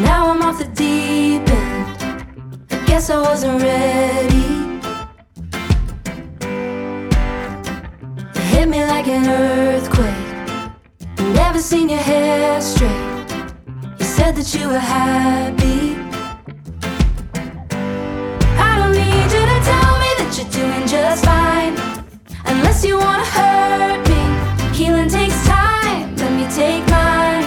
now I'm off the deep end. I guess I wasn't ready. It hit me like an earthquake. Never seen your hair straight. You said that you were happy. I don't need you to tell me that you're doing just fine, unless you wanna hurt me. Healing takes time, let me take mine.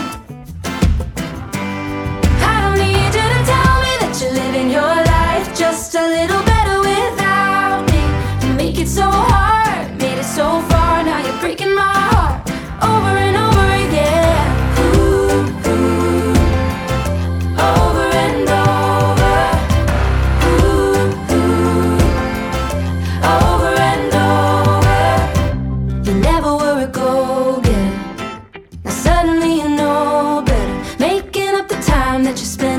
I don't need you to tell me that you're living your life just a little better without me. You make it so hard, made it so far, now you're breaking my heart over and over again. Ooh, ooh, over and over. Ooh, ooh, over and over. You never were a go-getter, now suddenly you know better. Making up the time that you spent